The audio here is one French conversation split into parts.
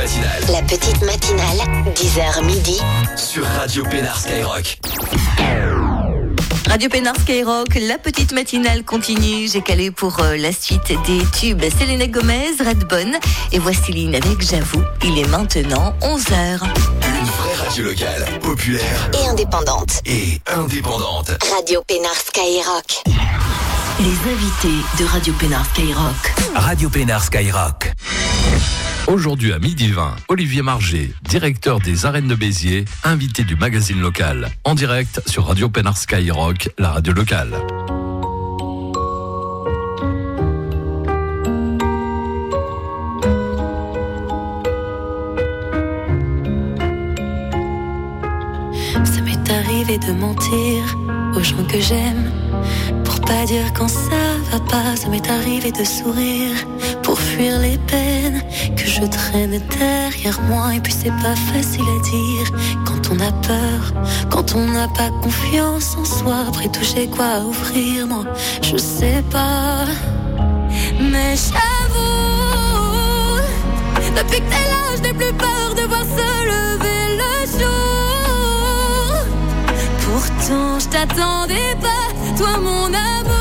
matinale. La petite matinale, 10h midi. Sur Radio Pénard Skyrock. Radio Pénard Skyrock, la petite matinale continue. J'ai calé pour la suite des tubes Selena Gomez, Redbone et voici Lynn avec J'avoue. Il est maintenant 11h. Une vraie radio locale, populaire et indépendante. Radio Pénard Skyrock. Les invités de Radio Pénard Skyrock. Radio Pénard Skyrock. Aujourd'hui à 12h20, Olivier Margé, directeur des Arènes de Béziers, invité du magazine local, en direct sur Radio Pénard Skyrock, la radio locale. Ça m'est arrivé de mentir aux gens que j'aime, pour pas dire quand ça va pas. Ça m'est arrivé de sourire pour fuir les peines que je traîne derrière moi. Et puis c'est pas facile à dire quand on a peur, quand on n'a pas confiance en soi. Après tout j'ai quoi offrir, moi je sais pas. Mais j'avoue, depuis que t'es là je n'ai plus peur de voir se lever le jour. Pourtant je t'attendais pas, toi mon amour.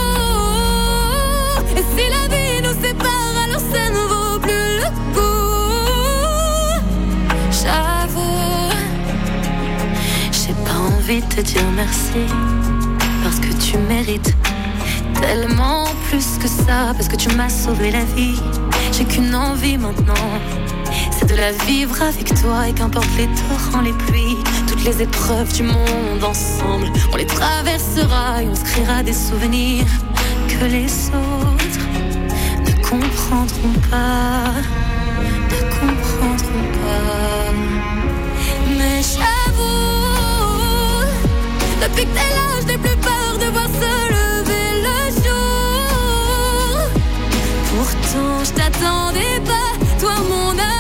Et si la vie nous sépare, alors ça ne vaut plus le coup. J'avoue, j'ai pas envie de te dire merci, parce que tu mérites tellement plus que ça. Parce que tu m'as sauvé la vie, j'ai qu'une envie maintenant, c'est de la vivre avec toi. Et qu'importe les torrents, les pluies, toutes les épreuves du monde, ensemble on les traversera et on se créera des souvenirs que les autres ne comprendront pas, ne comprendront pas. Mais j'avoue, depuis que t'es là je n'ai plus peur de voir se lever le jour. Pourtant je t'attendais pas, toi mon amour.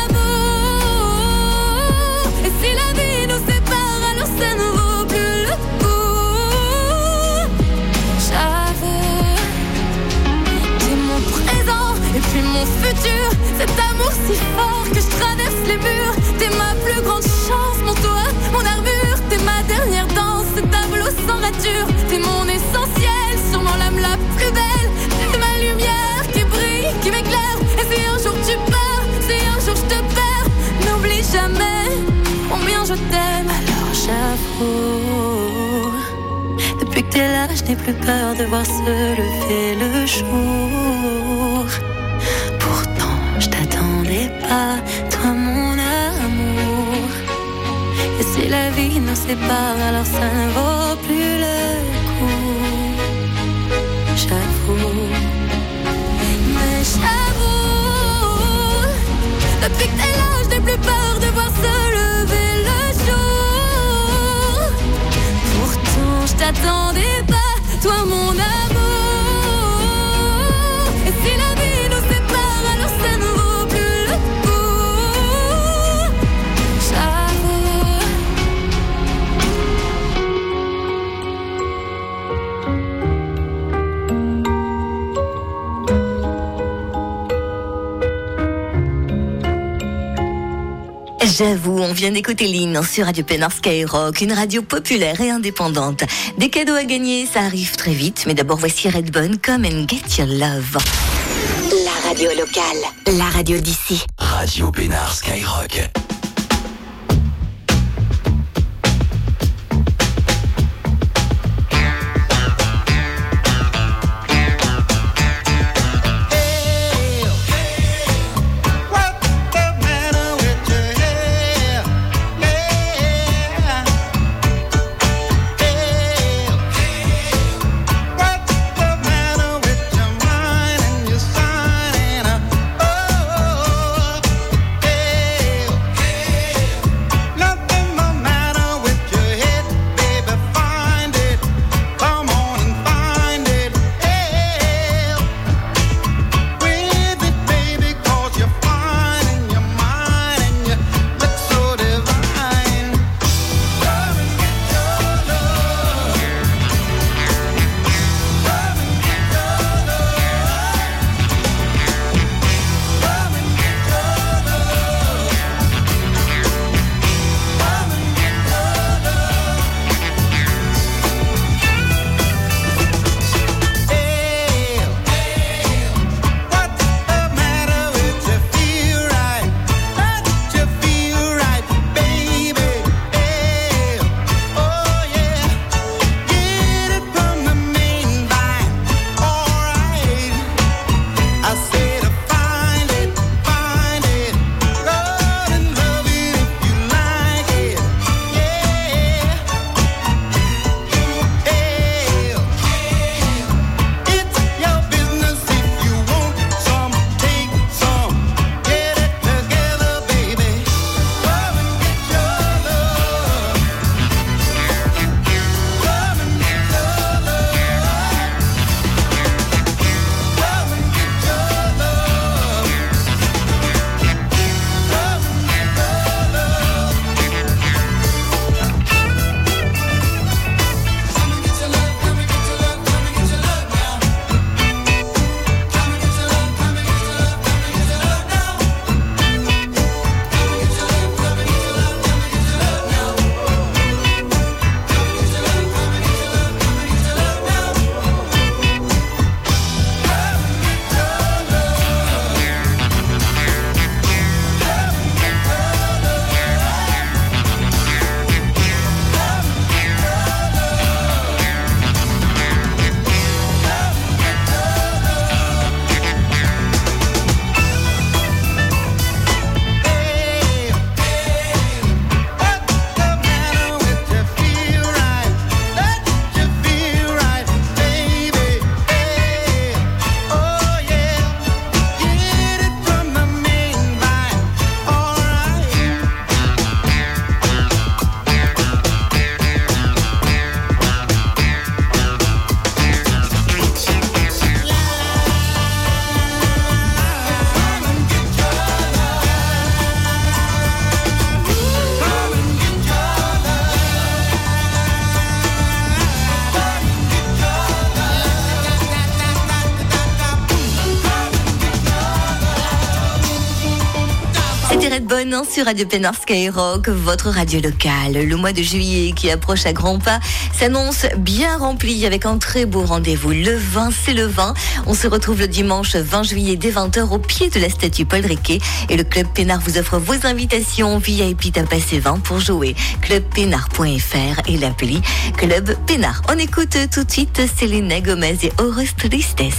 Et si la vie nous sépare, alors ça ne vaut plus le coup. J'avoue, t'es mon présent et puis mon futur. Cet amour si fort que je traverse les murs. T'es ma plus grande chance, mon toit, mon armure. T'es ma dernière danse, ce tableau sans rature. T'es mon essentiel, sûrement l'âme la plus belle. T'es ma lumière qui brille, qui m'éclaire. Et si un jour tu pars, si un jour je te perds, n'oublie jamais combien je t'aime. Alors j'avoue, depuis que t'es là je n'ai plus peur de voir se lever le jour. Pourtant je t'attendais pas, toi mon amour. Et si la vie nous sépare, alors ça ne vaut plus le coup. J'avoue, mais j'avoue, depuis que t'es là je n'ai plus peur de voir se lever le jour. Pourtant je t'attendais pas, toi mon amour. Et si la vie nous sépare, alors ça ne vaut plus le coup. J'avoue. J'avoue, on vient d'écouter Lynn sur Radio Pénard Skyrock, une radio populaire et indépendante. Des cadeaux à gagner, ça arrive très vite, mais d'abord voici Redbone, Come and Get Your Love. La radio locale, la radio d'ici. Radio Pénard Skyrock. You're signing, oh, hey. C'était Redbone sur Radio Pénard Skyrock, votre radio locale. Le mois de juillet qui approche à grands pas s'annonce bien rempli avec un très beau rendez-vous. Le 20, c'est le 20. On se retrouve le dimanche 20 juillet dès 20h au pied de la statue Paul Riquet. Et le Club Pénard vous offre vos invitations VIP à passer 20 pour jouer. Clubpénard.fr et l'appli Club Pénard. On écoute tout de suite Selena Gomez et Horus Tristes.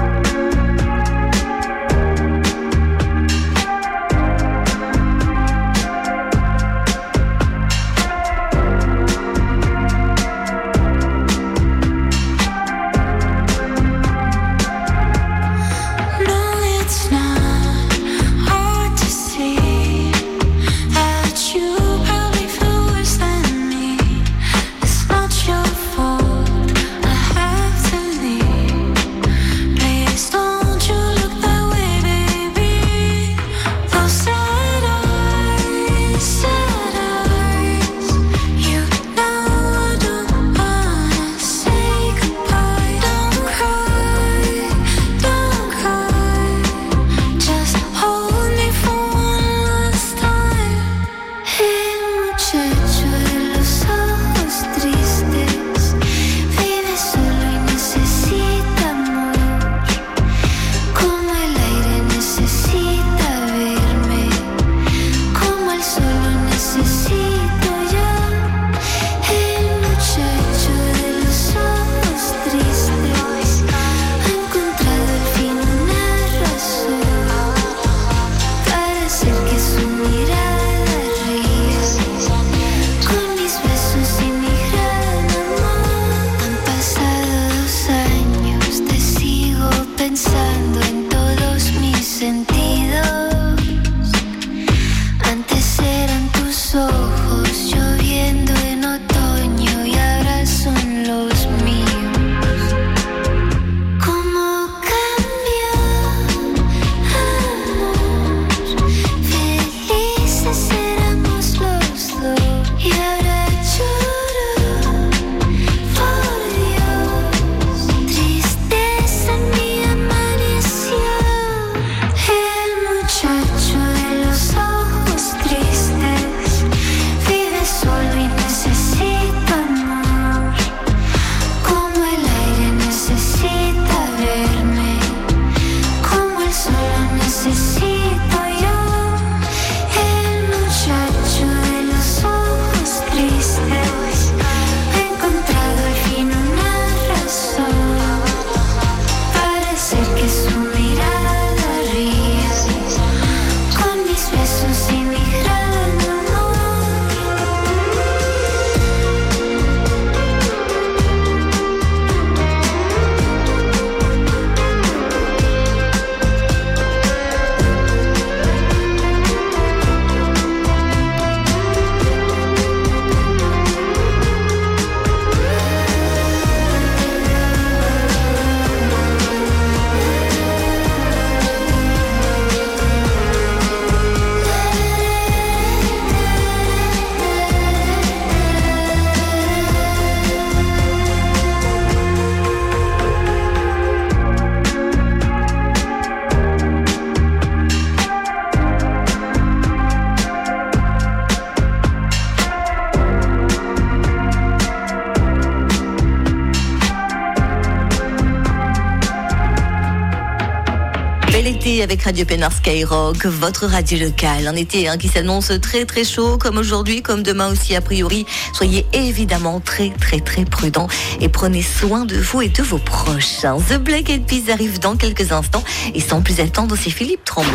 Avec Radio Pénard Skyrock, votre radio locale. Un été qui s'annonce très très chaud, comme aujourd'hui, comme demain aussi a priori. Soyez évidemment très très très prudents et prenez soin de vous et de vos proches. The Black Eyed Peas arrive dans quelques instants et sans plus attendre, c'est Philippe Tremblay.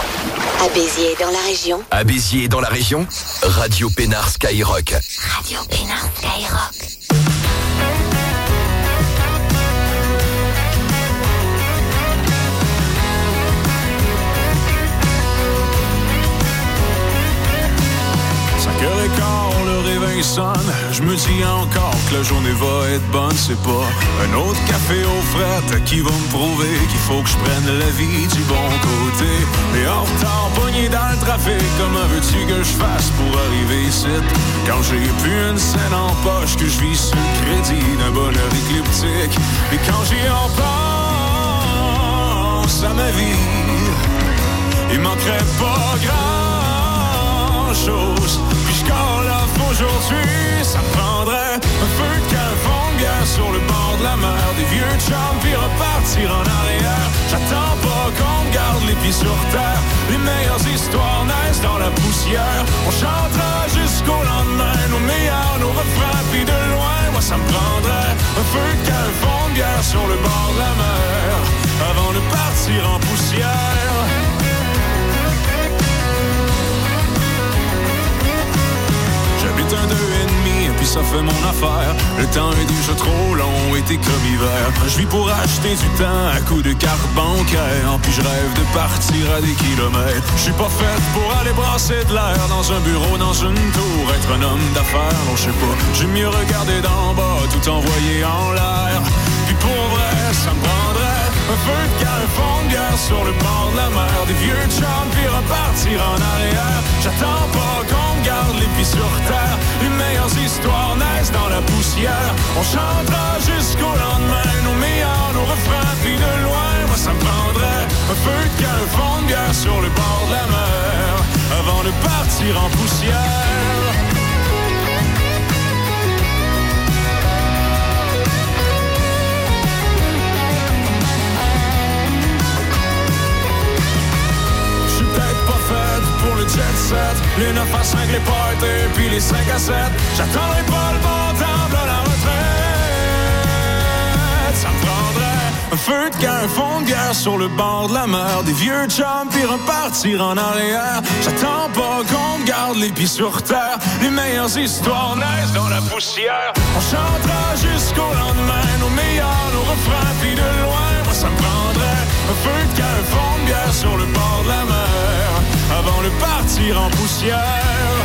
À Béziers dans la région. À Béziers dans la région, Radio Pénard Skyrock. Radio Pénard Skyrock. Cœur et corps, le réveil sonne. Je me dis encore que la journée va être bonne. C'est pas un autre café aux frettes qui va me prouver qu'il faut que je prenne la vie du bon côté. Mais en retard, pogné dans le trafic, comment veux-tu que je fasse pour arriver ici? Quand j'ai plus une scène en poche, que je vis sur le crédit d'un bonheur écliptique. Et quand j'y en pense à ma vie, il manquerait pas grand chose. Puis je call off aujourd'hui, ça me prendrait un feu de camp, fond de bière sur le bord de la mer, des vieux chums puis repartir en arrière. J'attends pas qu'on me garde les pieds sur terre, les meilleures histoires naissent dans la poussière. On chantera jusqu'au lendemain, nos meilleurs, nos refrains, puis de loin, moi ça me prendrait un feu de camp, fond de bière sur le bord de la mer, avant de partir en poussière. J'habite un 2,5 et puis ça fait mon affaire. Le temps est déjà trop long, été comme hiver. Je vis pour acheter du temps à coups de carte bancaire. Puis je rêve de partir à des kilomètres. Je suis pas faite pour aller brasser de l'air dans un bureau, dans une tour, être un homme d'affaires. Non, je sais pas, j'aime mieux regarder d'en bas, tout envoyer en l'air. Puis pour vrai, ça me prendrait un feu de camp, un fond de bière sur le bord de la mer, des vieux chums puis repartir en arrière. J'attends pas qu'on me garde les pieds sur terre, les meilleures histoires naissent dans la poussière. On chantera jusqu'au lendemain, nos meilleurs, nos refrains, puis de loin, moi ça me prendrait un feu de camp, un fond de bière sur le bord de la mer, avant de partir en poussière. Pour le jet set, les 9 à 5, les parties, puis les 5 à 7. J'attendrai pas le bon temps de la retraite. Ça me prendrait un feu de camp, un fond de bière sur le bord de la mer, des vieux chums, puis repartir en arrière. J'attends pas qu'on me garde les pieds sur terre, les meilleures histoires naissent dans la poussière. On chantera jusqu'au lendemain, nos meilleurs, nos refrains, puis de loin, moi ça me prendrait un feu de camp, un fond de bière sur le bord de la mer, avant de partir en poussière.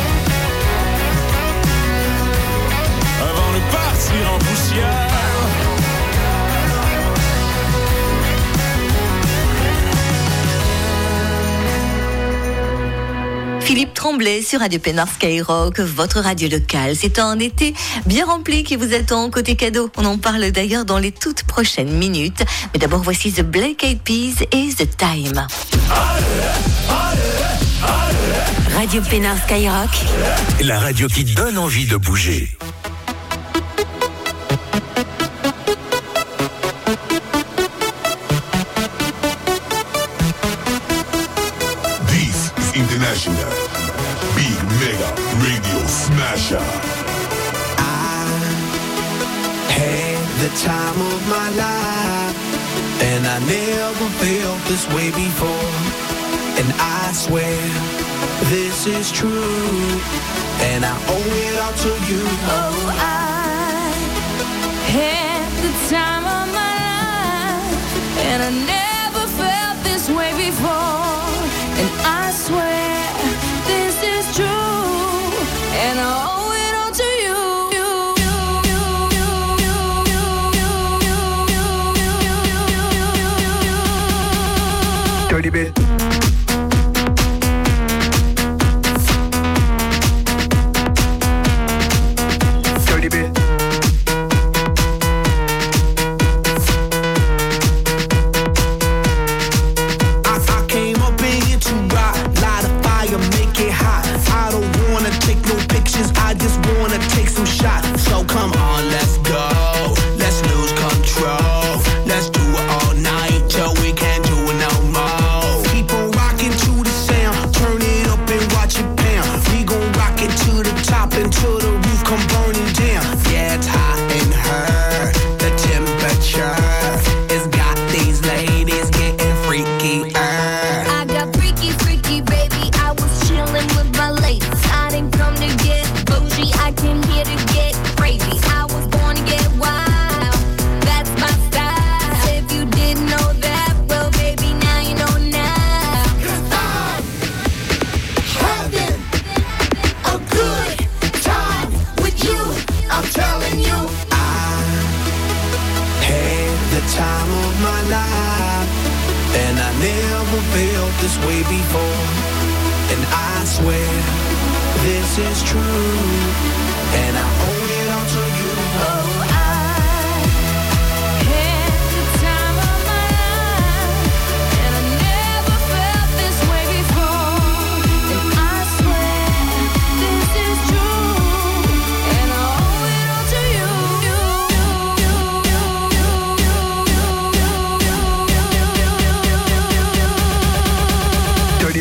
Avant de partir en poussière. Philippe Tremblay sur Radio Pénard Skyrock, votre radio locale. C'est un été bien rempli qui vous attend côté cadeau. On en parle d'ailleurs dans les toutes prochaines minutes. Mais d'abord, voici The Black Eyed Peas et The Time. Radio Pénard Skyrock, La radio qui donne envie de bouger. This is International Big Mega Radio Smasher. I had the time of my life, and I never felt this way before. And I swear this is true, and I owe it all to you. Oh, I had the time of my life, and I never felt this way before. And I swear this is true, and I owe it all to you. Dirty bit.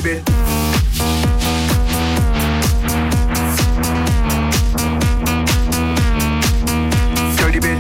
Dirty bit. Dirty bit.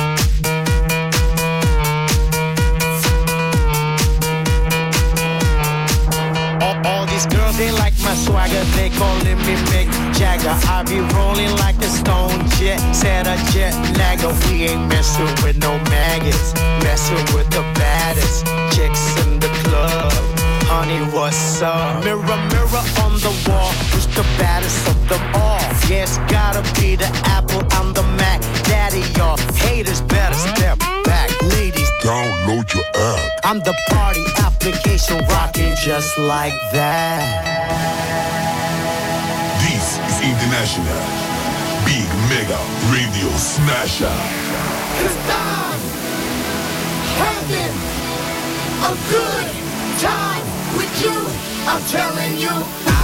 All these girls, they like my swagger. They calling me Mick Jagger. I be rolling like a stone jet. Said a jet lagger. We ain't messing with no maggots. Messing with the baddest chicks in the club. Honey, what's up? Mirror, mirror on the wall. Who's the baddest of them all? Yes, gotta be the Apple, I'm the Mac. Daddy, y'all haters better step back. Ladies, Download your app. I'm the party application rocking just like that. This is International Big Mega Radio Smasher. Cause I'm having a good time with you. I'm telling you.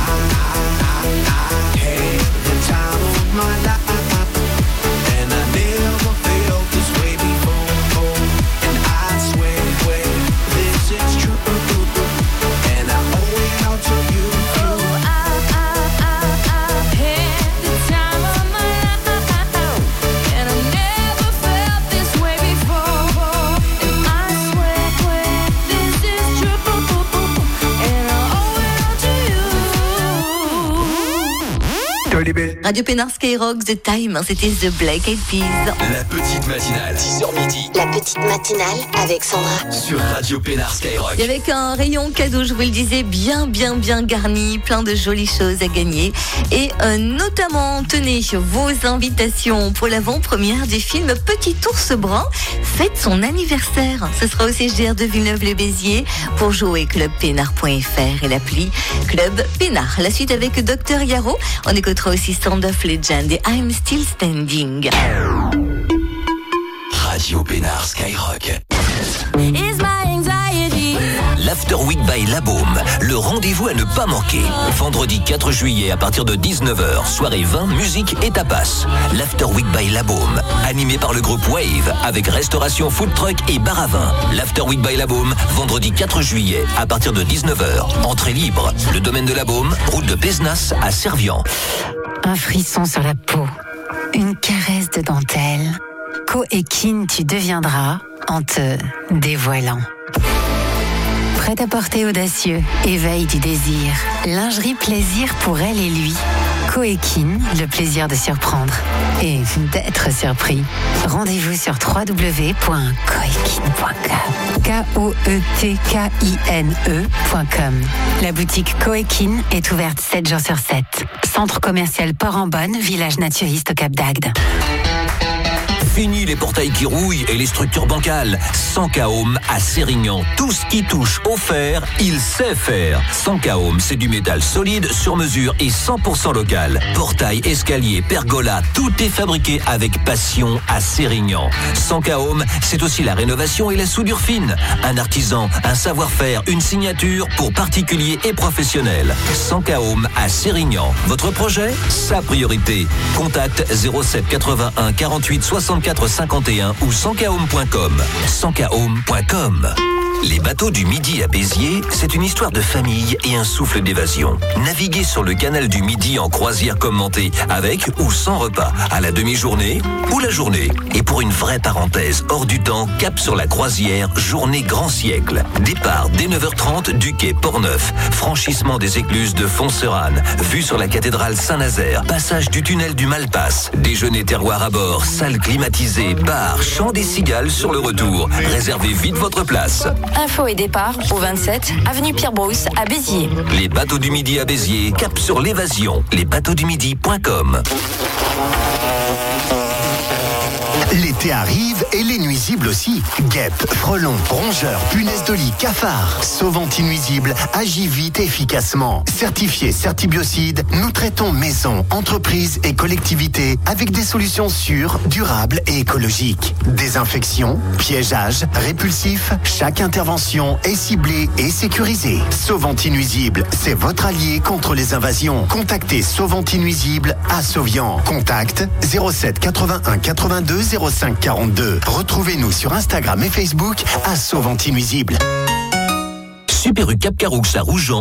I had the time of my life, and I never felt this way before. And I swear this is true, and I owe it all to you. I've had the time of my life, and I never felt this way before. And I swear this is true, and I owe it all to you. Dirty bit. Radio Pénard Skyrock, The Time, c'était The Black Eyed Peas. La petite matinale, 6h midi, La petite matinale avec Sandra. sur Radio Pénard Skyrock. Et avec un rayon cadeau, je vous le disais, bien garni, plein de jolies choses à gagner. Et notamment, tenez, vos invitations pour l'avant-première du film Petit ours brun fête son anniversaire. Ce sera au CGR de Villeneuve-le-Béziers. Pour jouer, clubpénard.fr et l'appli Club Pénard. La suite avec Dr Yaro. On écoutera aussi Sound of Legend et I'm Still Standing. Radio Pénard Skyrock. Is my anxiety. L'After Week by La Baume, le rendez-vous à ne pas manquer. Vendredi 4 juillet à partir de 19h, soirée vin, musique et tapas. L'After Week by La Baume, animé par le groupe Wave, avec restauration, food truck et bar à vin. L'After Week by La Baume, vendredi 4 juillet à partir de 19h. Entrée libre. Le domaine de La Baume, route de Pézenas à Servian. Un frisson sur la peau, une caresse de dentelle. Coéquine, tu deviendras en te dévoilant. Prêt-à-porter audacieux, éveil du désir. Lingerie plaisir pour elle et lui. Coéquine, le plaisir de surprendre et d'être surpris. Rendez-vous sur www.coéquine.com. Koetkine.com. La boutique Coéquine est ouverte 7 jours sur 7. Centre commercial Port-en-Bonne, village naturiste au Cap d'Agde. Fini les portails qui rouillent et les structures bancales. Sankahome à Sérignan. Tout ce qui touche au fer, il sait faire. Sankahome, c'est du métal solide, sur mesure et 100% local. Portail, escalier, pergola, tout est fabriqué avec passion à Sérignan. Sankahome, c'est aussi la rénovation et la soudure fine. Un artisan, un savoir-faire, une signature pour particuliers et professionnels. Sankahome à Sérignan. Votre projet, sa priorité. Contact 07 81 48 64 51 ou sankahome.com. Sankahome.com. Les bateaux du Midi à Béziers, c'est une histoire de famille et un souffle d'évasion. Naviguez sur le canal du Midi en croisière commentée, avec ou sans repas, à la demi-journée ou la journée. Et pour une vraie parenthèse hors du temps, cap sur la croisière, journée grand siècle. Départ dès 9h30 du quai Port-Neuf, franchissement des écluses de Fonserane, vue sur la cathédrale Saint-Nazaire, passage du tunnel du Malpasse, déjeuner terroir à bord, salle climatisée, bar, chant des cigales sur le retour. Réservez vite votre place. Info et départ au 27 avenue Pierre-Brousse à Béziers. Les bateaux du Midi à Béziers, cap sur l'évasion. Lesbateauxdumidi.com. L'été arrive et les nuisibles aussi. Guêpes, frelons, rongeurs, punaises de lit, cafards. Sauvanti nuisibles agit vite et efficacement. Certifié Certibiocide, nous traitons maisons, entreprises et collectivités avec des solutions sûres, durables et écologiques. Désinfection, piégeage, répulsif, chaque intervention est ciblée et sécurisée. Sauvanti nuisibles, c'est votre allié contre les invasions. Contactez Sauvanti nuisibles à Sauvian. Contact 07 81 82 05 42. Retrouvez-nous sur Instagram et Facebook à Sauvanti nuisibles. Super U Cap Caroux à Rougeant,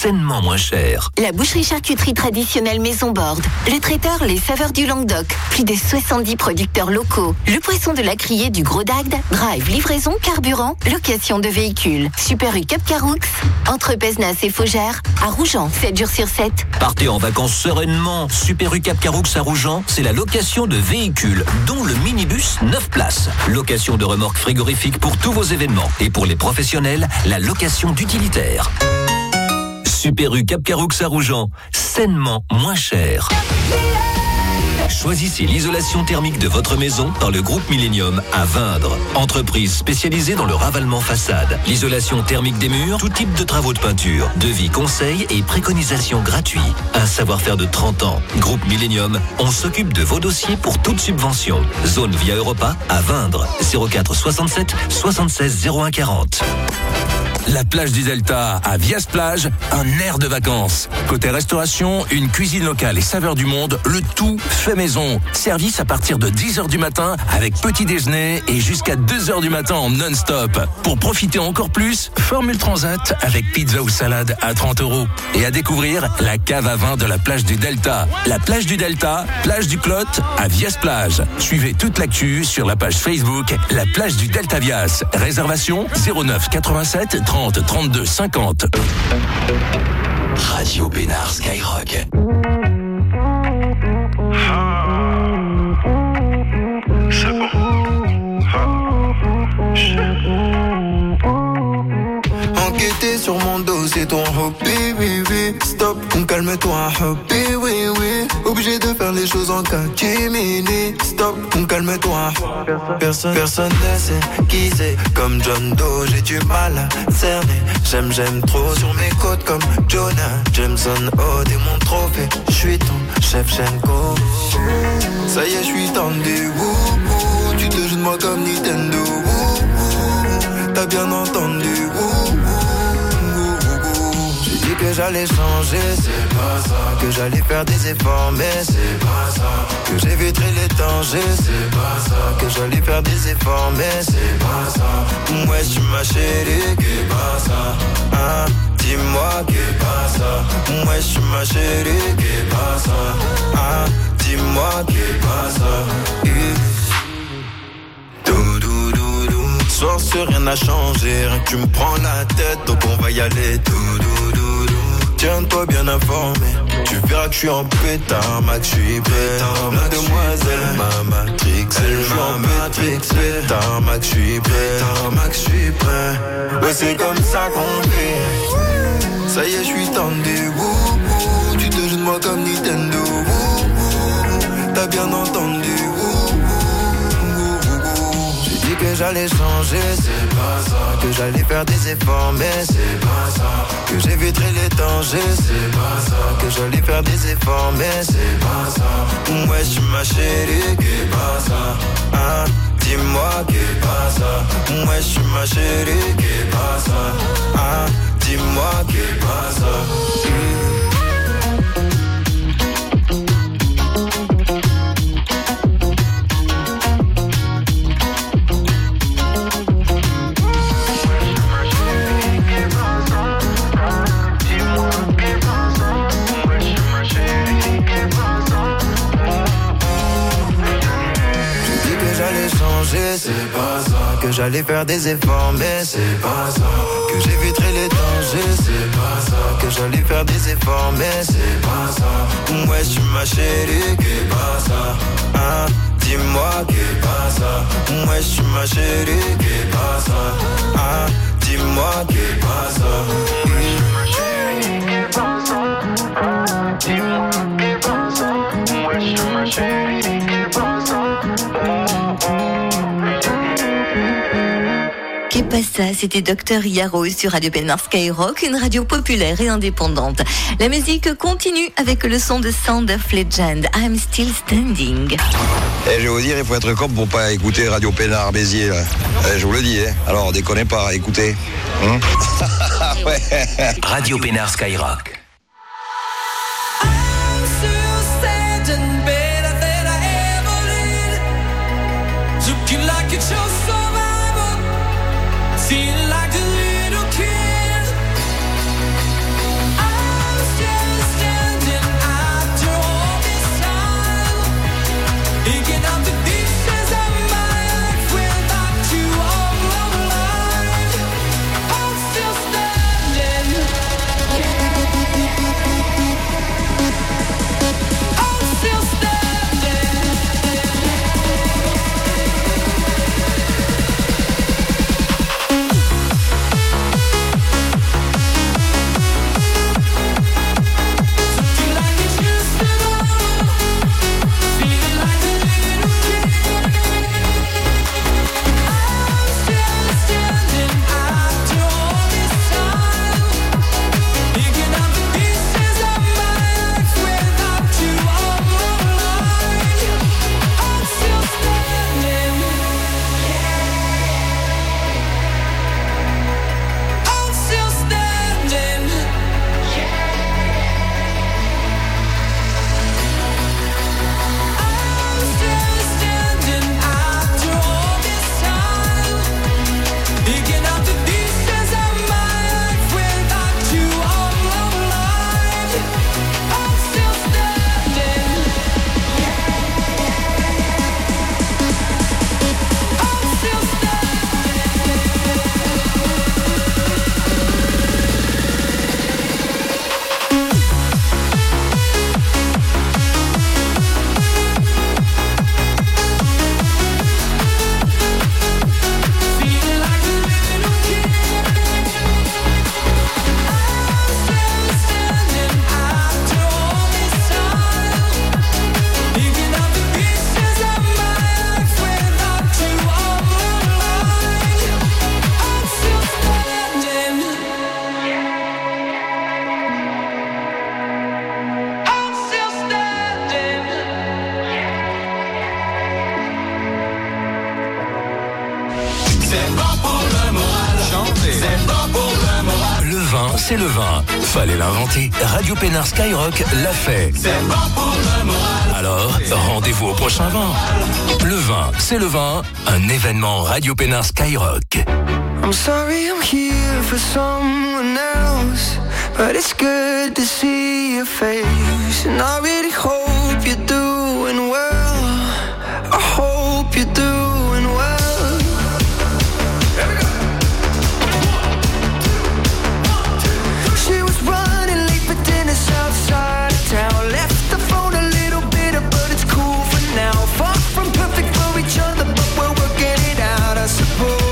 sainement moins cher. La boucherie-charcuterie traditionnelle Maison Borde. Le traiteur Les Saveurs du Languedoc. Plus de 70 producteurs locaux. Le poisson de la Criée du Gros d'Agde. Drive, livraison, carburant, location de véhicules. Super U Cap Caroux. Entre Pézenas et Faugères. À Rougeant, 7 jours sur 7. Partez en vacances sereinement. Super U Cap Caroux à Rougeant, c'est la location de véhicules, dont le minibus 9 places. Location de remorques frigorifiques pour tous vos événements. Et pour les professionnels, la location d'utilitaires. Super U Cap Caroux à Rougeant, sainement moins cher. Choisissez l'isolation thermique de votre maison par le groupe Millennium à Vindre. Entreprise spécialisée dans le ravalement façade, l'isolation thermique des murs, tout type de travaux de peinture, devis, conseils et préconisations gratuits. Un savoir-faire de 30 ans. Groupe Millennium, on s'occupe de vos dossiers pour toute subvention. Zone Via Europa à Vindre. 04 67 76 01 40. La plage du Delta à Vias Plage, un air de vacances. Côté restauration, une cuisine locale et saveurs du monde, le tout fait maison. Service à partir de 10h du matin avec petit déjeuner et jusqu'à 2h du matin en non-stop. Pour profiter encore plus, Formule Transat avec pizza ou salade à 30 €. Et à découvrir la cave à vin de la plage du Delta. La plage du Delta, plage du Clot à Vias Plage. Suivez toute l'actu sur la page Facebook La plage du Delta Vias. Réservation 09 87 30 32 50. Radio Pénard Skyrock. C'est bon. Enquêter sur mon dos, c'est ton hobby, oui, oui. Stop, calme-toi, hobby, oui, oui. Obligé de faire les choses en catimini. Stop, calme-toi. Personne ne sait qui c'est. Comme John Doe, j'ai du mal à cerner. J'aime trop sur mes côtes comme Jonah Jameson. Oh, t'es mon trophée. J'suis ton Shevchenko. Ça y est, j'suis tendu. Tu te joues de moi comme Nintendo. T'as bien entendu. J'ai dit que j'allais changer, c'est pas ça. Que j'allais faire des efforts, mais c'est pas ça. Que j'éviterais les dangers, c'est pas ça. Que j'allais faire des efforts, mais c'est pas ça. Ouais, j'suis ma chérie, qu'est pas ça. Hein, dis-moi qu'est pas ça. Ouais, j'suis ma chérie, qu'est pas ça. Hein, dis-moi qu'est pas ça. Soir c'est rien n'a changé, rien que tu me prends la tête, donc on va y aller tout. Tiens-toi bien informé, tu verras que je suis en pétard, Max, je suis prêt. Mademoiselle m'a matrixé, je suis en matrix, pétard, Max, je suis prêt. Max, je suis prêt. Ouais, c'est comme ça qu'on fait. Ça y est, je suis tendu. Tu te joues de moi comme Nintendo. T'as bien entendu. Que j'allais changer, c'est pas ça. Que j'allais faire des efforts, mais c'est pas ça. Que j'éviterais les dangers, c'est pas ça. Que j'allais faire des efforts, mais c'est pas ça. Ouais, j'suis ma chérie, qu'est pas ça. Hein, dis-moi qu'est pas ça. Ouais, j'suis ma chérie, qu'est pas ça. Hein, dis-moi qu'est pas ça. C'est pas ça. Que j'allais faire des efforts, mais c'est pas ça. Que j'éviterais les dangers, c'est pas ça. Que j'allais faire des efforts, mais c'est pas ça. Ouais, j'suis ma chérie, qu'est pas ça. Hein, dis-moi qu'est pas ça. Ouais, j'suis ma chérie, qu'est pas ça. Hein, dis-moi qu'est pas ça. Dis-moi qu'est pas ça. Ouais, j'suis ma chérie, qu'est pas ça. Qu'est pas ça, c'était Dr Yaro sur Radio Pénard Skyrock, une radio populaire et indépendante. La musique continue avec le son de Sound of Legend, I'm Still Standing. Je vais vous dire, il faut être cop pour pas écouter Radio Pénard Béziers. Là. Je vous le dis, hein. Alors déconnez pas, écoutez. Ouais. Radio Pénard Skyrock. Feel like a little kid. I c'est le vin. Fallait l'inventer. Radio Pénard Skyrock l'a fait. C'est bon pour le moral. Alors, rendez-vous au prochain vin. Le vin, c'est le vin. Un événement Radio Pénard Skyrock. I'm sorry I'm here for someone else, but it's good to see your face. And I really hope you're doing well. I hope you're doing well. She was running late for dinner south side of town. Left the phone a little bitter, but it's cool for now. Far from perfect for each other, but we're working it out, I suppose.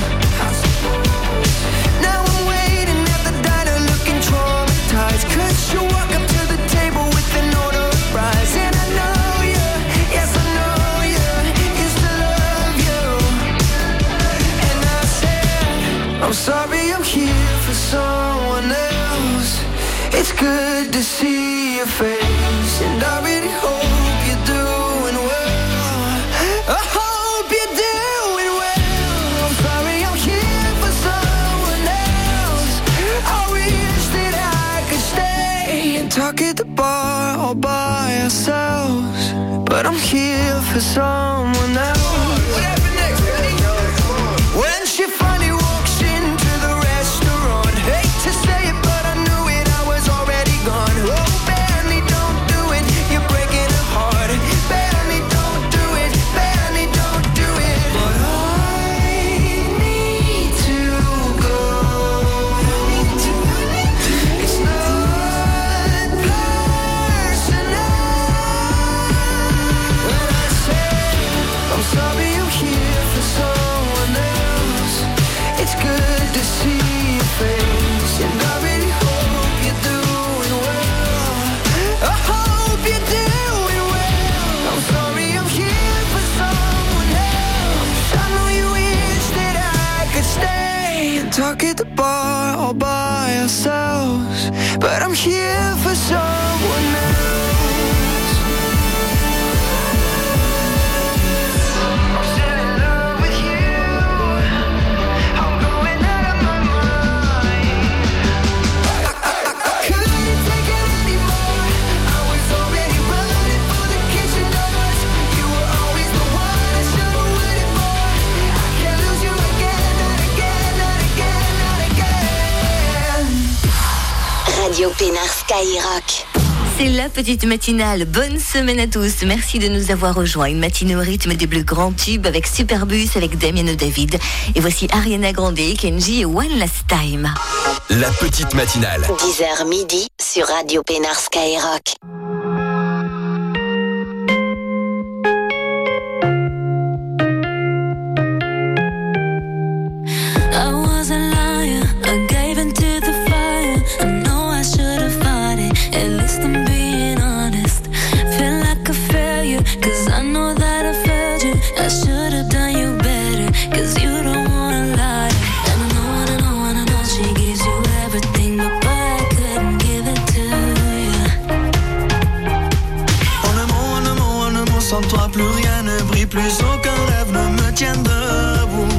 Now I'm waiting at the diner looking traumatized, 'cause you walk up to the table with an order of fries. And I know you, yes I know you, used to love you. And I said, I'm sorry I'm here for someone else. It's good to see your face, and I really hope you're doing well. I hope you're doing well. I'm sorry I'm here for someone else. I wish that I could stay and talk at the bar all by ourselves, but I'm here for someone else. What happened next? When she finally walks into the restaurant, hate to say it, but I knew it, I was already gone. Oh, Benny, don't do it, you're breaking her heart. Benny, don't do it, Benny, don't do it. But I need to go. It's not personal. When I say I'm sorry I'm here for someone else, it's good to see your face, and I really hope you're doing well. I hope you're doing well. I'm sorry I'm here for someone else. I know you wish that I could stay and talk at the bar all by ourselves, but I'm here for someone else. I'm still in love with you. I'm going out of my mind. I couldn't take it anymore. I was already running for the kitchen doors. You were always the one I should have waited for. I can't lose you again, not again, not again, not again. Radio Pénard Skyrock. C'est la petite matinale. Bonne semaine à tous. Merci de nous avoir rejoints. Une matinée au rythme des bleus grands tubes avec Superbus, avec Damien David. Et voici Ariana Grande, Kenji et One Last Time. La petite matinale. 10h midi sur Radio Pénard Skyrock. I was a liar, I gave into the fire. I know I should have fought it, at least I'm being honest. Feel like a failure, 'cause I know that I failed you. I should have done you better, 'cause you don't wanna lie. And I know she gives you everything, but boy, I couldn't give it to you. En un mot, sans toi plus rien ne brille, plus aucun rêve ne me tient debout.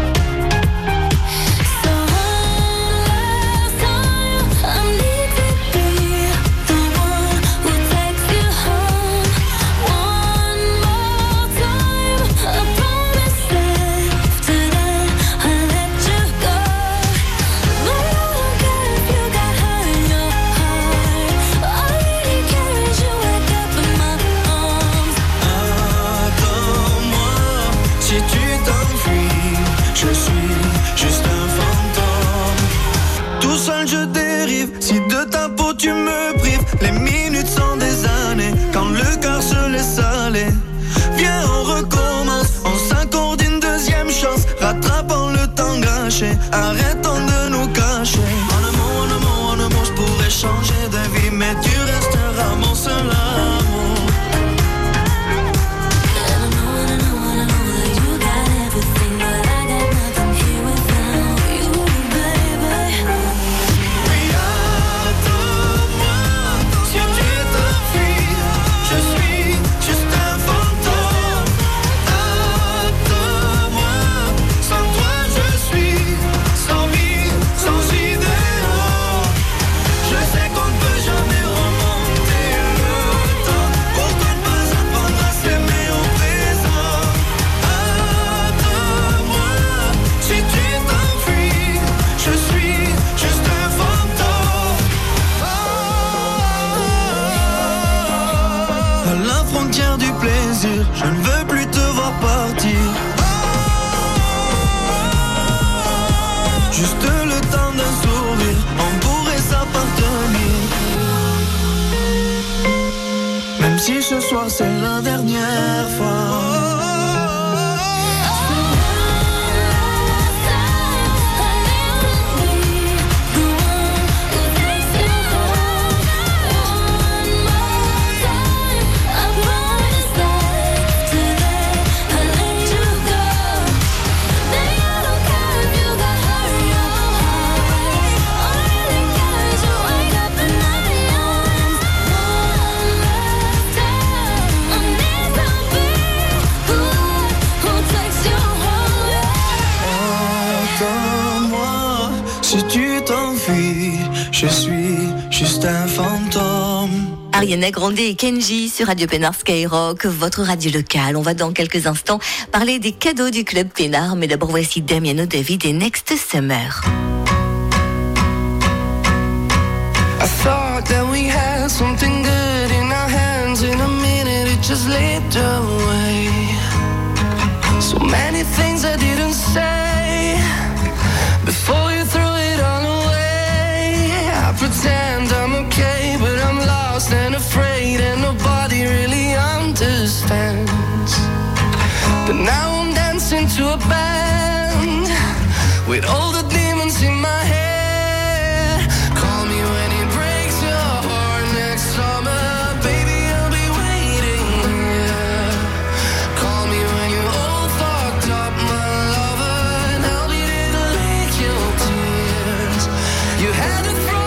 Je dérive, si de ta peau tu me prives. Les minutes sont des années, quand le cœur se laisse aller. Viens, on recommence, on s'accorde une deuxième chance, rattrapant le temps gâché, arrêtons de nous cacher. En un mot, je pourrais changer de vie, mais tu resteras mon seul amour. frontières du plaisir. Je ne veux plus te voir partir. Juste le temps d'un sourire, on pourrait s'appartenir. Même si ce soir c'est la dernière fois. Je suis juste un fantôme. Ariana Grande et Kenji sur Radio Pénard Skyrock, votre radio locale. On va dans quelques instants parler des cadeaux du Club Pénard, mais d'abord voici Damiano David et Next Summer. I thought that we had something good in our hands. In a minute it just slipped away. So many things I didn't say before you threw it all away. I pretend I'm okay, but I'm lost and afraid, and nobody really understands. But now I'm dancing to a band with all the demons in my head. Call me when it breaks your heart next summer, baby, I'll be waiting here. Call me when you're all fucked up, my lover, and I'll be there to lick your tears. You had to throw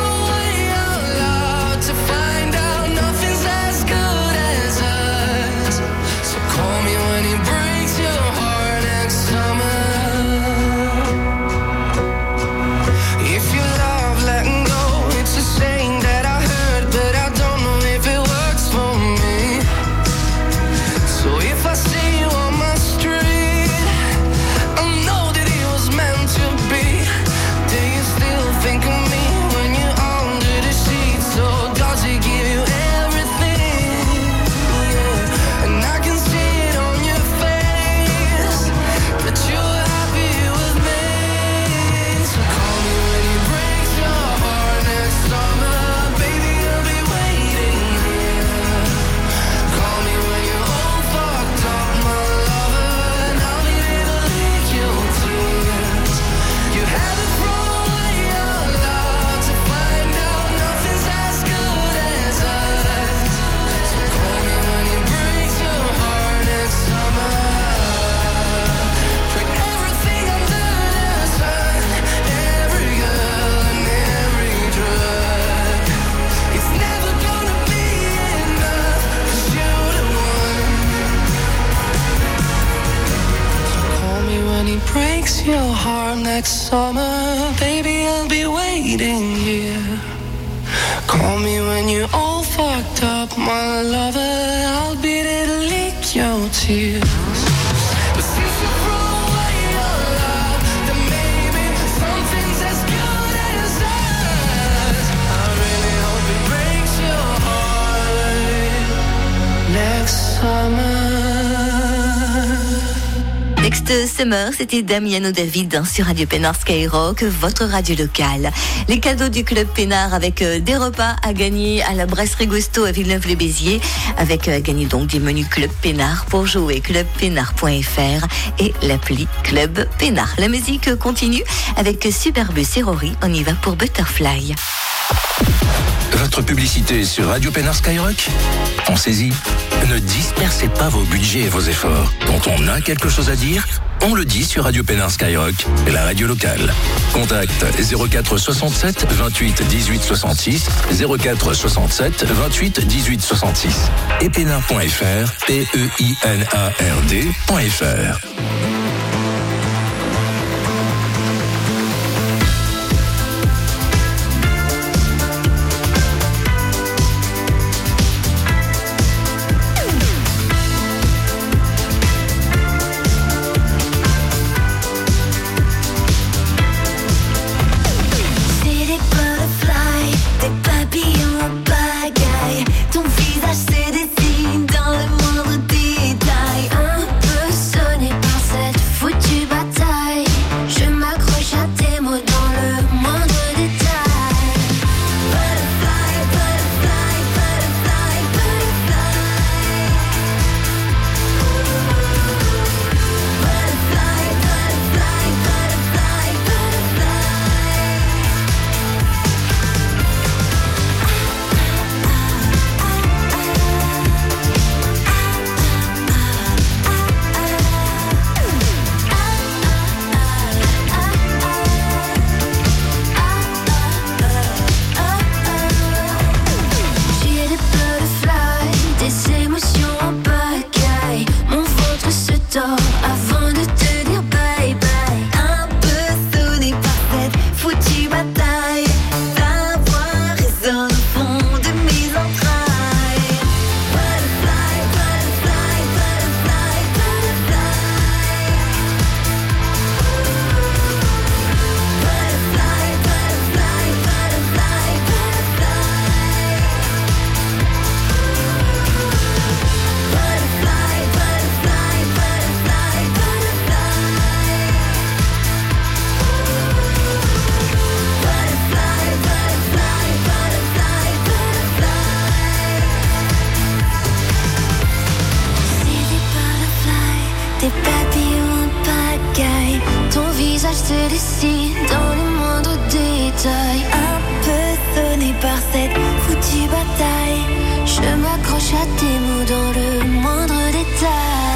next summer, baby, I'll be waiting here. Call me when you're all fucked up, my lover, I'll be there to lick your tears. But since you threw away your love, then maybe something's as good as us. I really hope it breaks your heart next summer. Next Summer, c'était Damiano David sur Radio Pénard Skyrock, votre radio locale. Les cadeaux du Club Pénard avec des repas à gagner à la Brasserie Gusto à Villeneuve-les-Béziers, avec à gagner donc des menus Club Pénard pour jouer clubpénard.fr et l'appli Club Pénard. La musique continue avec Superbus et Rory, on y va pour Butterfly. Votre publicité sur Radio Pénard Skyrock? Pensez-y. Ne dispersez pas vos budgets et vos efforts. Quand on a quelque chose à dire, on le dit sur Radio Pénard Skyrock, la radio locale. Contact 04 67 28 18 66, 04 67 28 18 66 et pénard.fr, PEINARD.fr. Des papillons en pagaille, ton visage se dessine dans le monde. cette foutue bataille. Je m'accroche à tes mots dans le moindre détail.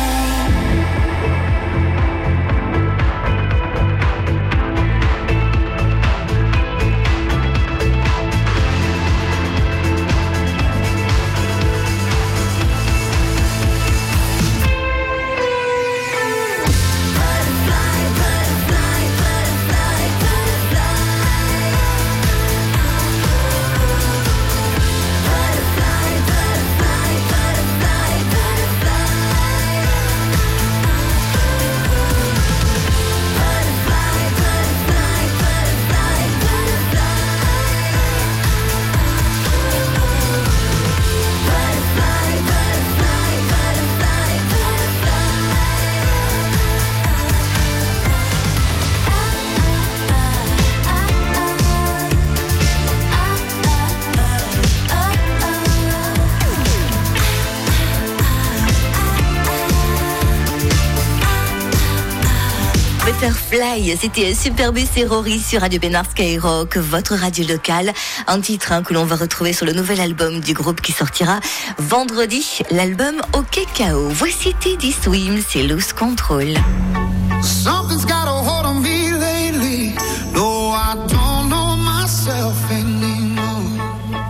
Butterfly, c'était Superbus et Rory sur Radio Pénard Skyrock, votre radio locale. Un titre que l'on va retrouver sur le nouvel album du groupe qui sortira vendredi, l'album OK KO. Voici Teddy Swims et Lose Control. Something's got a hold on me lately. No, I don't know myself anymore.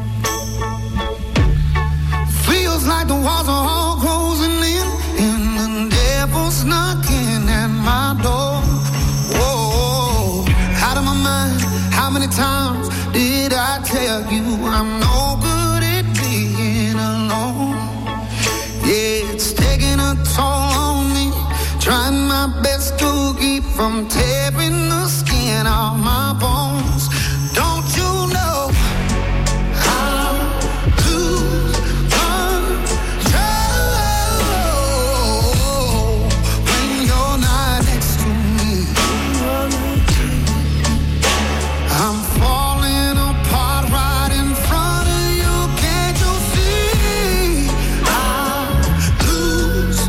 Feels like the walls are all closing in, and the devil's knocking at my door. Whoa, out of my mind. How many times did I tell you I'm no good at being alone? Yeah, it's taking a toll on me. Trying my best to keep from tearing the skin off my bones. Don't you know how to control when you're not next to me? I'm falling apart right in front of you. Can't you see? I lose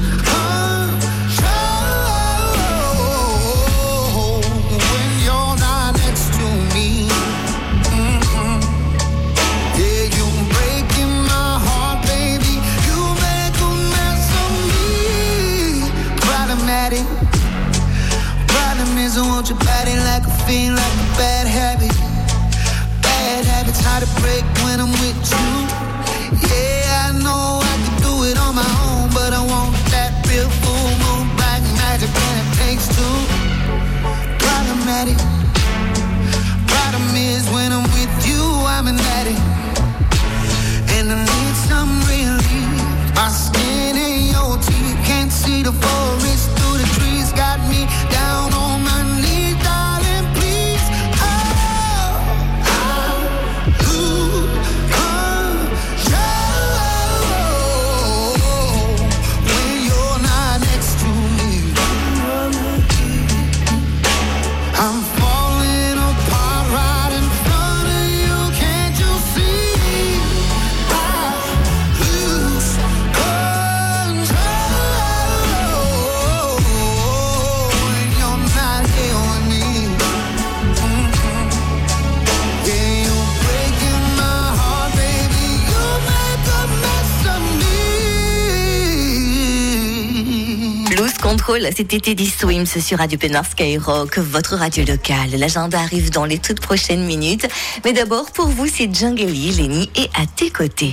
when you're not next to me. Yeah, you're breaking my heart, baby. You make a mess of me. Problematic. Problem is I want your body like a fiend, like a bad habit. Bad habits hard to break when I'm with you. Yeah, I know I can do it on my own, but I want that real full moon black magic when it takes two. Problematic. Problem is when I'm with you, I'm an addict, and I need some relief. My skin and your teeth can't see the forest through the trees. Got me down on my knees, darling, please. Oh, I lose control when you're not next to me. I'm falling apart right in front of you. Can't you see? I lose control when you're not here with me. Yeah, you're breaking my heart, baby. You make a mess of me. Lose Control, c'était Teddy Swims sur Radio Pénard Skyrock, votre radio locale. L'agenda arrive dans les toutes prochaines minutes. Mais d'abord, pour vous, c'est Djangeli, Lenny et À tes côtés.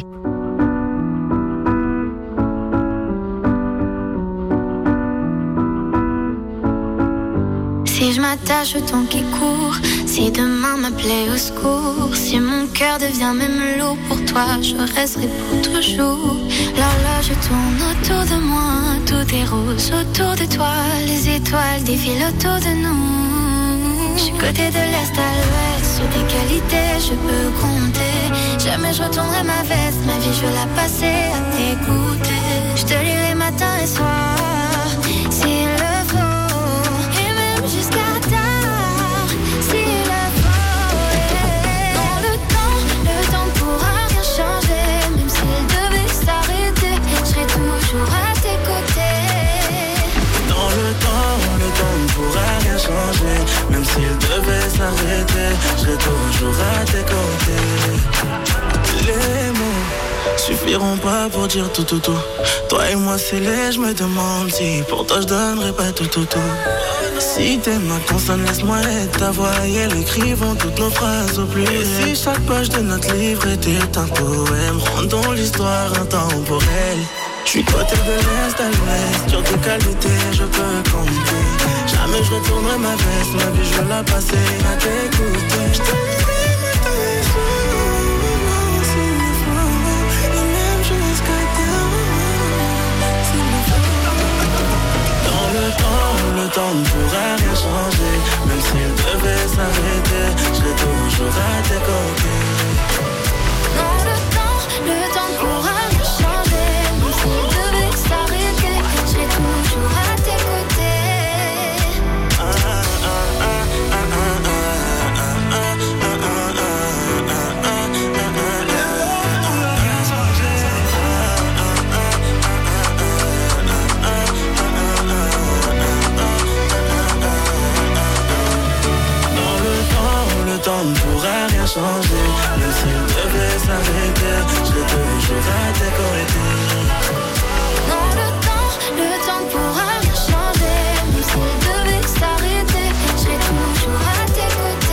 Si je m'attache au temps qui court, si demain m'appelait au secours, si mon cœur devient même lourd pour toi, je resterai pour toujours. L'horloge tourne autour de moi, tout est rose autour de toi, les étoiles défilent autour de nous. Je suis côté de l'est à l'ouest, sur tes qualités je peux compter. Jamais je retournerai ma veste, ma vie je veux la passer à t'écouter. Je te lirai matin et soir, s'il le faut, et même jusqu'à tard, s'il le faut. Dans le temps ne pourra rien changer. Même s'il devait s'arrêter, je serai toujours à tes côtés. Dans le temps ne pourra rien changer. Même s'il devait s'arrêter, je serai toujours à tes côtés. suffiront pas pour dire tout. Toi et moi c'est laid, je me demande si pour toi je donnerais pas tout. Si t'es ma consonne, laisse-moi être ta voix et elle écrivons toutes nos phrases au pluriel. Et si chaque page de notre livre était un poème, rendons l'histoire intemporelle. J'suis côté de l'Est à l'Ouest, sur tes qualités je peux compter. Jamais je retournerai ma veste, ma vie je vais la passer à t'écouter. J't'aimerai matin et soir, s'il le faut, et même jusqu'à demain, s'il le faut. Dans le temps ne pourra rien changer. Même s'il devait s'arrêter, je serai toujours à tes côtés. Dans le temps ne pourra rien changer. Même s'il devait s'arrêter, je serai toujours à tes côtés. Le temps ne pourra rien changer. Même s'il devait s'arrêter, je serai toujours à tes côtés. Non, le temps ne pourra rien changer. Même s'il devait s'arrêter, je serai toujours à tes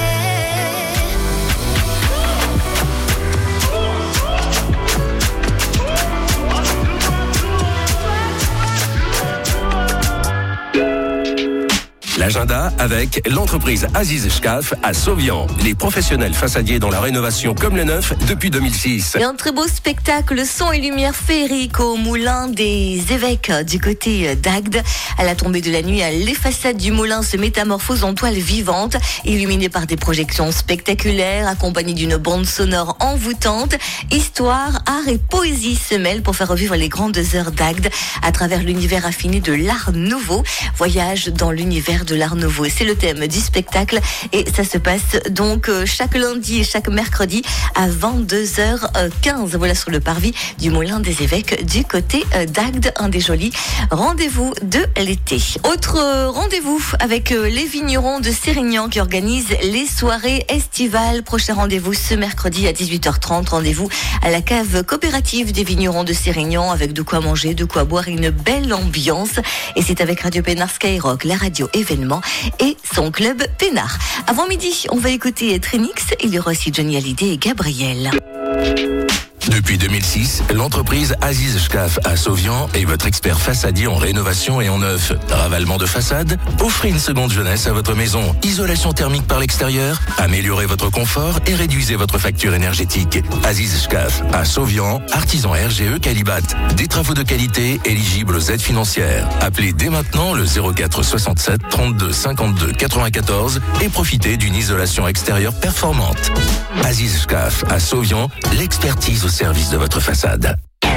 L'agenda avec l'entreprise Aziz Shkaf à Sauvian. Les professionnels façadiers dans la rénovation comme le neuf depuis 2006. Et un très beau spectacle son et lumière féerique au moulin des évêques du côté d'Agde. À la tombée de la nuit, les façades du moulin se métamorphosent en toiles vivantes, illuminées par des projections spectaculaires, accompagnées d'une bande sonore envoûtante. Histoire, art et poésie se mêlent pour faire revivre les grandes heures d'Agde à travers l'univers affiné de l'art nouveau. Voyage dans l'univers de l'art nouveau. C'est le thème du spectacle et ça se passe donc chaque lundi et chaque mercredi à 22h15. Voilà, sur le parvis du Moulin des Évêques du côté d'Agde, un des jolis rendez-vous de l'été. Autre rendez-vous avec les vignerons de Sérignan qui organisent les soirées estivales. Prochain rendez-vous ce mercredi à 18h30. Rendez-vous à la cave coopérative des vignerons de Sérignan avec de quoi manger, de quoi boire, une belle ambiance. Et c'est avec Radio Pénard Skyrock, la radio événement et son club Pénard. Avant midi, on va écouter Trinix. Il y aura aussi Johnny Hallyday et Gabriel. Depuis 2006, l'entreprise Aziz Shkaf à Sauvian est votre expert façadier en rénovation et en neuf. Ravalement de façade, offrez une seconde jeunesse à votre maison. Isolation thermique par l'extérieur, améliorez votre confort et réduisez votre facture énergétique. Aziz Shkaf à Sauvian, artisan RGE Calibat. Des travaux de qualité éligibles aux aides financières. Appelez dès maintenant le 04 67 32 52 94 et profitez d'une isolation extérieure performante. Aziz Shkaf à Sauvian, l'expertise au service de votre façade.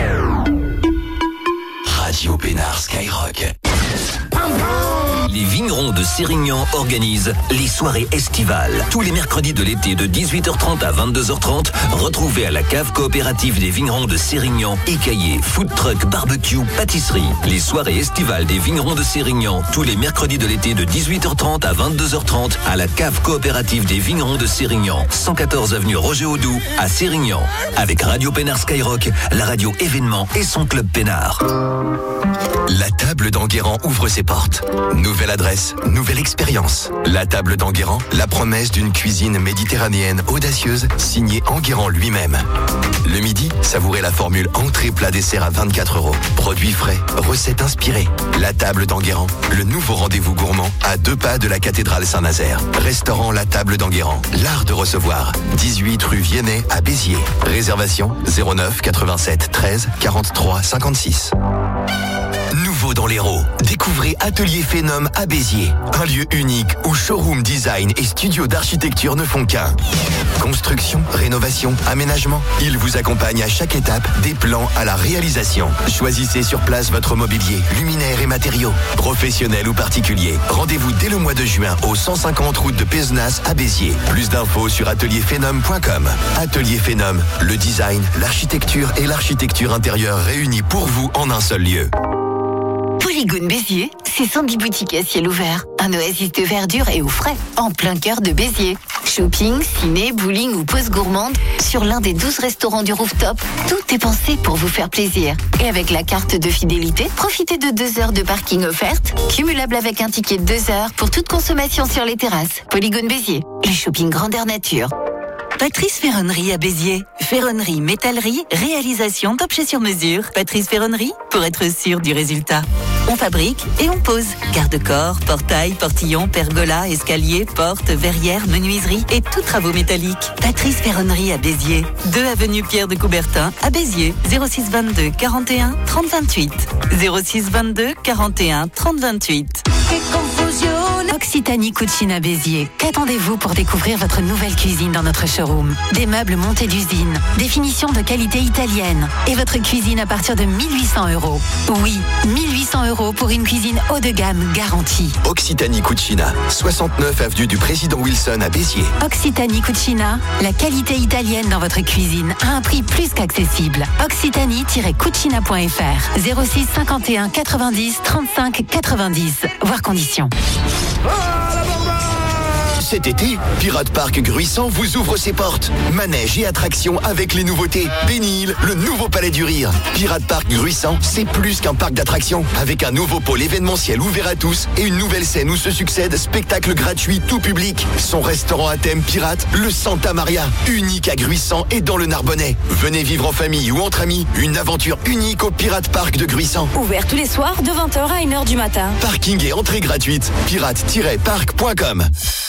Radio Pénard Skyrock. Les vignerons de Sérignan organisent les soirées estivales. Tous les mercredis de l'été de 18h30 à 22h30, retrouvez à la cave coopérative des vignerons de Sérignan, écaillés, food truck, barbecue, pâtisserie. Les soirées estivales des vignerons de Sérignan, tous les mercredis de l'été de 18h30 à 22h30 à la cave coopérative des vignerons de Sérignan, 114 avenue Roger Audoux à Sérignan. Avec Radio Pénard Skyrock, la radio événement et son club Pénard. La table d'Enguerrand ouvre ses portes. Nouvelle adresse, nouvelle expérience. La table d'Enguerrand, la promesse d'une cuisine méditerranéenne audacieuse, signée Enguerrand lui-même. Le midi, savourez la formule entrée plat dessert à 24 €. Produits frais, recettes inspirées. La table d'Enguerrand, le nouveau rendez-vous gourmand à 2 pas de la cathédrale Saint-Nazaire. Restaurant La Table d'Enguerrand, l'art de recevoir. 18 rue Viennet à Béziers. Réservation 09 87 13 43 56. Nouveau dans l'Hérault, découvrez Atelier Phénom à Béziers. Un lieu unique où showroom design et studio d'architecture ne font qu'un. Construction, rénovation, aménagement, ils vous accompagnent à chaque étape des plans à la réalisation. Choisissez sur place votre mobilier, luminaires et matériaux, professionnels ou particuliers. Rendez-vous dès le mois de juin au 150 route de Pézenas à Béziers. Plus d'infos sur atelierphénom.com. Atelier Phénom, le design, l'architecture et l'architecture intérieure réunis pour vous en un seul lieu. Polygone Béziers, c'est 110 boutiques à ciel ouvert. Un oasis de verdure et au frais, en plein cœur de Béziers. Shopping, ciné, bowling ou pause gourmande, sur l'un des 12 restaurants du rooftop, tout est pensé pour vous faire plaisir. Et avec la carte de fidélité, profitez de 2 heures de parking offerte, cumulable avec un ticket de 2 heures pour toute consommation sur les terrasses. Polygone Béziers, le shopping grandeur nature. Patrice Ferronnerie à Béziers. Ferronnerie, métallerie, réalisation d'objets sur mesure. Patrice Ferronnerie, pour être sûr du résultat. On fabrique et on pose. Garde-corps, portail, portillon, pergola, escalier, porte, verrière, menuiserie et tous travaux métalliques. Patrice Ferronnerie à Béziers. 2 avenue Pierre de Coubertin à Béziers. 06 22 41 30 28. 06 22 41 30 28. Occitanie Cucina Béziers. Qu'attendez-vous pour découvrir votre nouvelle cuisine dans notre showroom? Des meubles montés d'usine, des finitions de qualité italienne et votre cuisine à partir de 1 800 €. Oui, 1 800 € pour une cuisine haut de gamme garantie. Occitanie Cucina, 69 avenue du Président Wilson à Béziers. Occitanie Cucina, la qualité italienne dans votre cuisine à un prix plus qu'accessible. Occitanie-cucina.fr 06 51 90 35 90. Voir conditions. Cet été, Pirate Park Gruissant vous ouvre ses portes. Manège et attractions avec les nouveautés. Bénil, le nouveau palais du rire. Pirate Park Gruissant, c'est plus qu'un parc d'attractions. Avec un nouveau pôle événementiel ouvert à tous et une nouvelle scène où se succèdent spectacles gratuits tout public. Son restaurant à thème pirate, le Santa Maria, unique à Gruissant et dans le Narbonnais. Venez vivre en famille ou entre amis une aventure unique au Pirate Park de Gruissant. Ouvert tous les soirs de 20h à 1h du matin. Parking et entrée gratuite. pirate-park.com.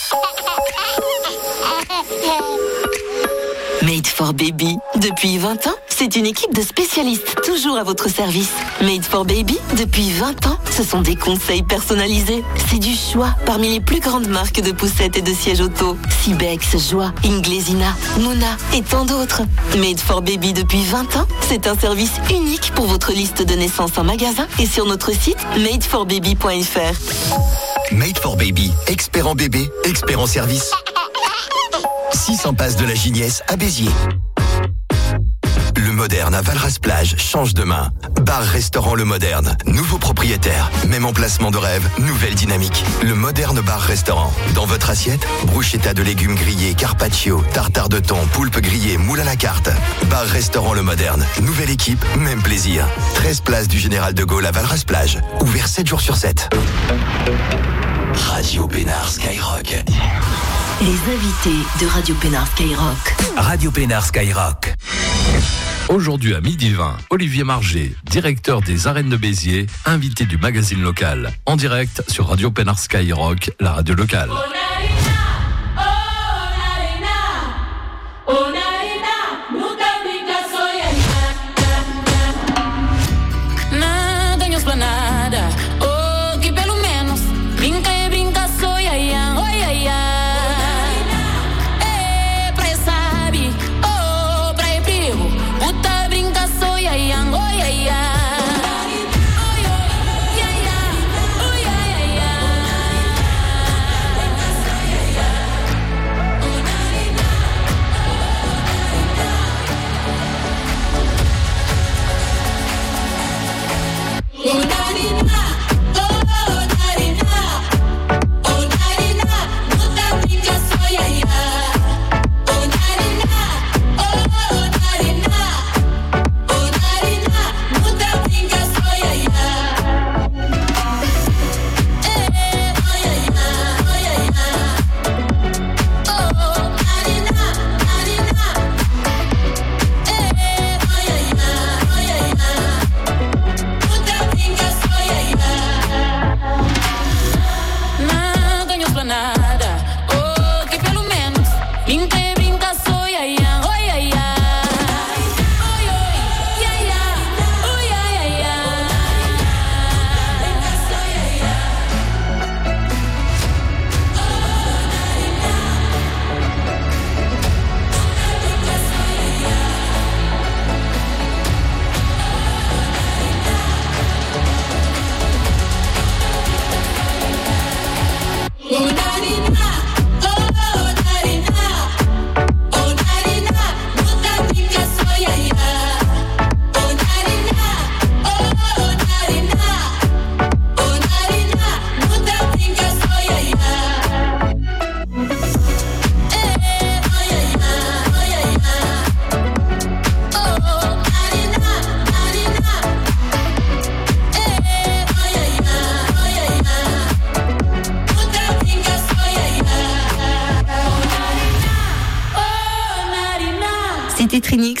Made for Baby. Depuis 20 ans, c'est une équipe de spécialistes toujours à votre service. Made for Baby, depuis 20 ans, ce sont des conseils personnalisés. C'est du choix parmi les plus grandes marques de poussettes et de sièges auto. Cibex, Joie, Inglesina, Mouna et tant d'autres. Made for Baby depuis 20 ans, c'est un service unique pour votre liste de naissance en magasin et sur notre site madeforbaby.fr. Made for Baby, expert en bébé, expert en service. 600 passes de la Gignesse à Béziers. Le Moderne à Valras-Plage change de main. Bar-restaurant Le Moderne. Nouveau propriétaire. Même emplacement de rêve. Nouvelle dynamique. Le Moderne bar-restaurant. Dans votre assiette, bruschetta de légumes grillés, carpaccio, tartare de thon, poulpe grillé, moule à la carte. Bar-restaurant Le Moderne. Nouvelle équipe, même plaisir. 13 places du Général de Gaulle à Valras-Plage. Ouvert 7 jours sur 7. Radio Pénard Skyrock. Les invités de Radio Pénard Skyrock. Radio Pénard Skyrock. Aujourd'hui à 12h20, Olivier Marger, directeur des Arènes de Béziers, invité du magazine local, en direct sur Radio Pénard Skyrock, la radio locale.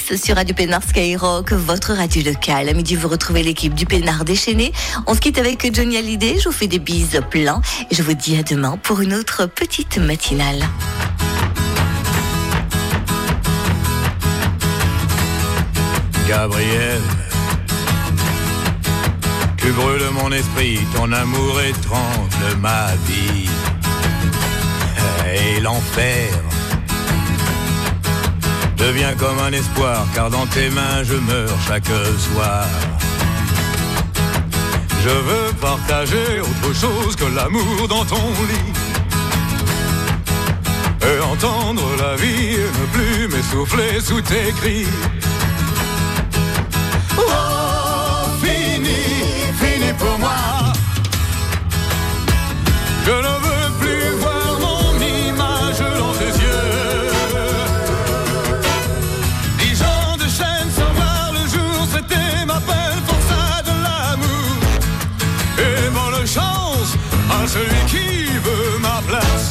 sur Radio Pénard Skyrock, votre radio locale. À midi, vous retrouvez l'équipe du Pénard déchaîné. On se quitte avec Johnny Hallyday. Je vous fais des bises plein et je vous dis à demain pour une autre petite matinale. Gabriel, tu brûles mon esprit, ton amour étrangle ma vie. Et l'enfer devient comme un espoir, car dans tes mains je meurs chaque soir. Je veux partager autre chose que l'amour dans ton lit, et entendre la vie et ne plus m'essouffler sous tes cris. Oh, fini pour moi. Je ne veux plus voir mon image dans tes yeux. 10 ans de chaîne sans voir le jour, c'était ma peine pour ça de l'amour. Et malchance à celui qui veut ma place.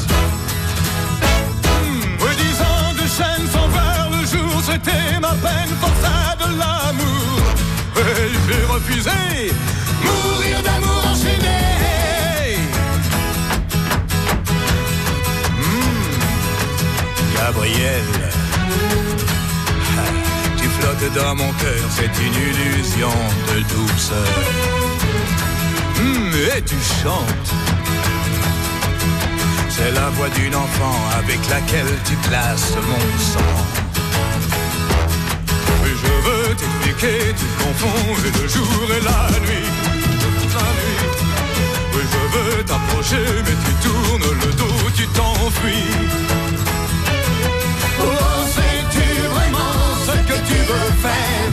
Oui, 10 ans de chaîne sans voir le jour, c'était ma peine pour ça de l'amour. Et j'ai refusé mourir d'amour enchaîné. Gabriel, tu flottes dans mon cœur, c'est une illusion de douceur. Et tu chantes, c'est la voix d'une enfant avec laquelle tu glaces mon sang. Oui, je veux t'expliquer, tu confonds le jour et la nuit. Oui, je veux t'approcher, mais tu tournes le dos, tu t'enfuis. Oh, sais-tu vraiment ce que tu veux faire?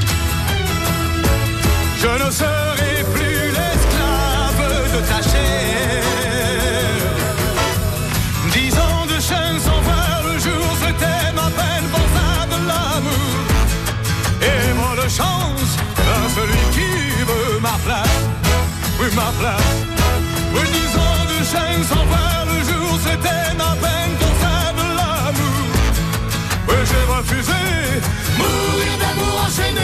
Je ne serai plus l'esclave de ta chair. 10 ans de chaîne sans voir le jour, c'était ma peine pour ça de l'amour. Et moi de chance à celui qui veut ma place. Oui, ma place. Oui, 10 ans de chaîne sans voir